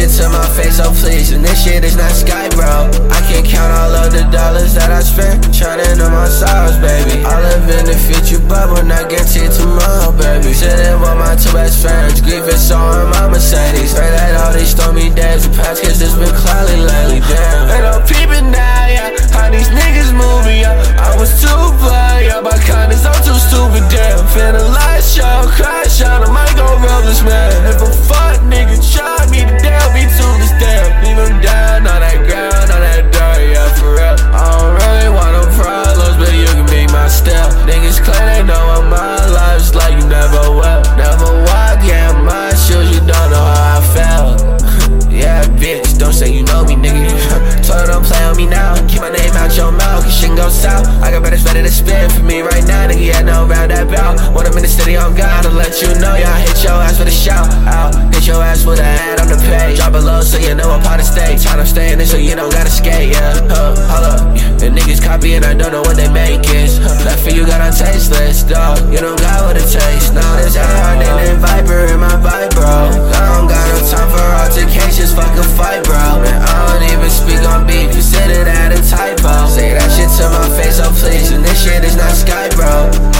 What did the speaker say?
shit to my face, oh please. And this shit is not Skype, bro. I can't count all of the dollars that I spent trying to know my sauce, baby. I live in the future, but we're not guaranteed tomorrow, baby. Sitting with my two best friends, grief is so on my Mercedes. Pray that all these stormy days will pass, cause it's been cloudy lately, damn. And I'm peeping now, yeah, how these niggas moving, yeah. I was too blind, yeah, by kindness, I'm too stupid, damn. Finna lights show, crash out, I might go rollers, man. If a fuck nigga try me to down, be toothless, damn. Leave him down on that ground, on that dirt, yeah, for real. I don't really want no problems, but you can be my step. Niggas claim they know what my life's like, you never will. Never walk, yeah, in my shoes, you don't know how I felt. Yeah, bitch, don't say you know me, nigga. Told her don't play on me now. Keep my name out your mouth, cause shit go south. I got better ready to spin for me right now, nigga. Yeah, know about that bout. When I'm in the city, on God, I'll let you know. Yeah, I hit your ass with a shout out. Hit your ass with a ad on the page. Drop it low so you know I'm part of stage. Time I'm staying in so you don't gotta skate, yeah. Hold up, yeah. The niggas copying, I don't know what they make is. That for you got on tasteless, dog. You don't got what it takes. Now there's hard and Viper in my vibe, bro. I don't got no time for altercations, fuck a fight, bro. Man, I don't even speak on beef, consider that a typo. Say that shit to my face, oh please, and this shit is not Skype, bro.